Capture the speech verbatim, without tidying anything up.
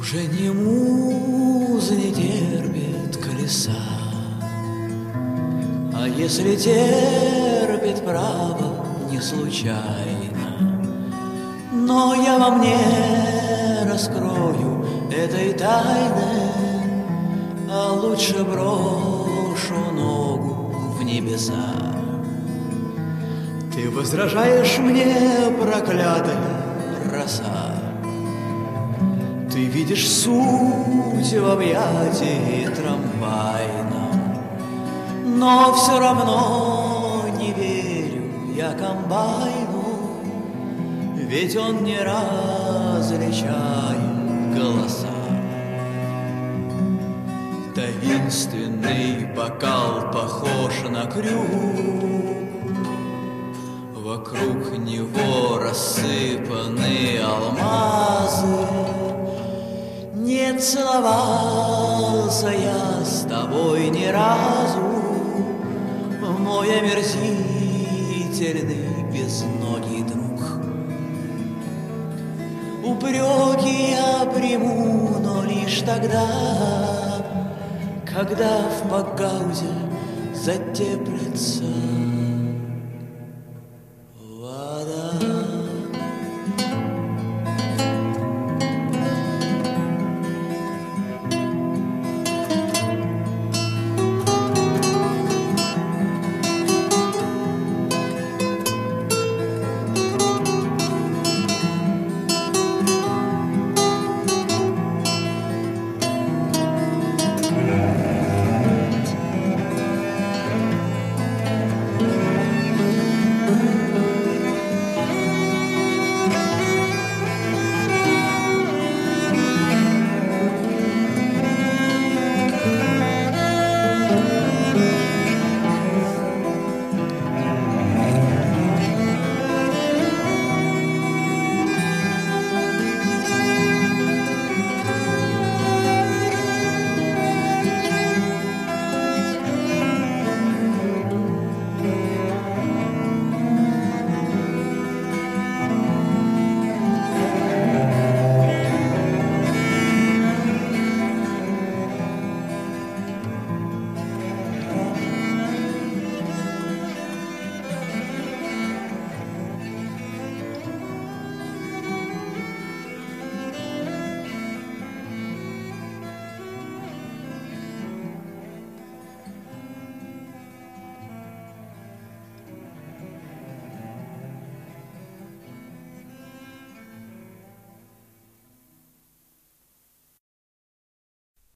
Уже ни муза не терпит колеса, а если терпит, право, не случайно. Но я вам не раскрою этой тайны, а лучше брошу ногу в небеса. Ты возражаешь мне, проклятая роса, ты видишь суть в объятии трамвайном, но все равно не верю я комбайну, ведь он не различает голоса. Таинственный бокал похож на крюк, вокруг него рассыпаны алмазы. Не целовался я с тобой ни разу, мой омерзительный безногий друг. Упреки я приму, но лишь тогда, когда в погаузе затеплится